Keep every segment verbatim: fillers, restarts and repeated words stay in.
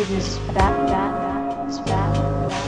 is fat, fat, is fat,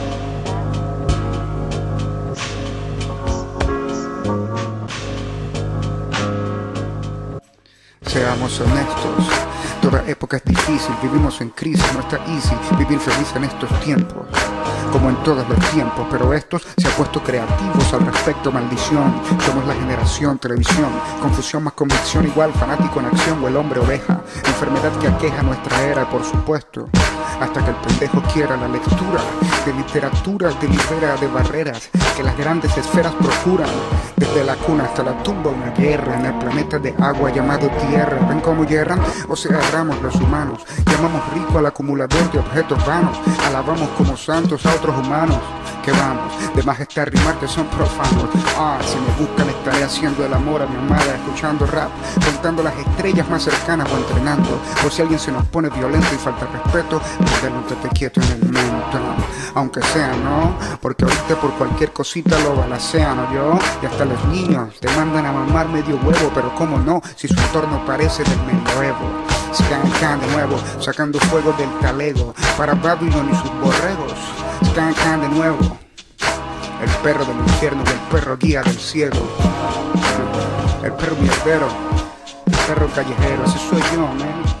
Seamos honestos, toda época es difícil, vivimos en crisis, no está easy vivir feliz en estos tiempos, como en todos los tiempos, pero estos se han puesto creativos al respecto, maldición, somos la generación televisión, confusión más convicción igual, fanático en acción o el hombre oveja, enfermedad que aqueja nuestra era, por supuesto, hasta que el pendejo quiera la lectura de literatura, te libera de barreras que las grandes esferas procuran, desde la cuna hasta la tumba una guerra en el planeta de agua llamado tierra. ¿Ven cómo hierran? O sea, erramos los humanos, llamamos rico al acumulador de objetos vanos, alabamos como santos a otros humanos. Que vamos, de más está rimar que son profanos. Ah, si me buscan estaré haciendo el amor a mi amada, escuchando rap, contando las estrellas más cercanas o entrenando. O si alguien se nos pone violento y falta respeto, te quieto en el momento, aunque sea, ¿no? Porque ahorita por cualquier cosita lo balacean, ¿o yo? Y hasta los niños te mandan a mamar medio huevo, pero cómo no, si su entorno parece del medioevo. Scan, de nuevo, sacando fuego del talego para Babylon y sus borregos. Scan, de nuevo, el perro del infierno y el perro guía del ciego. El perro mierdero, el perro callejero, ese soy yo, man.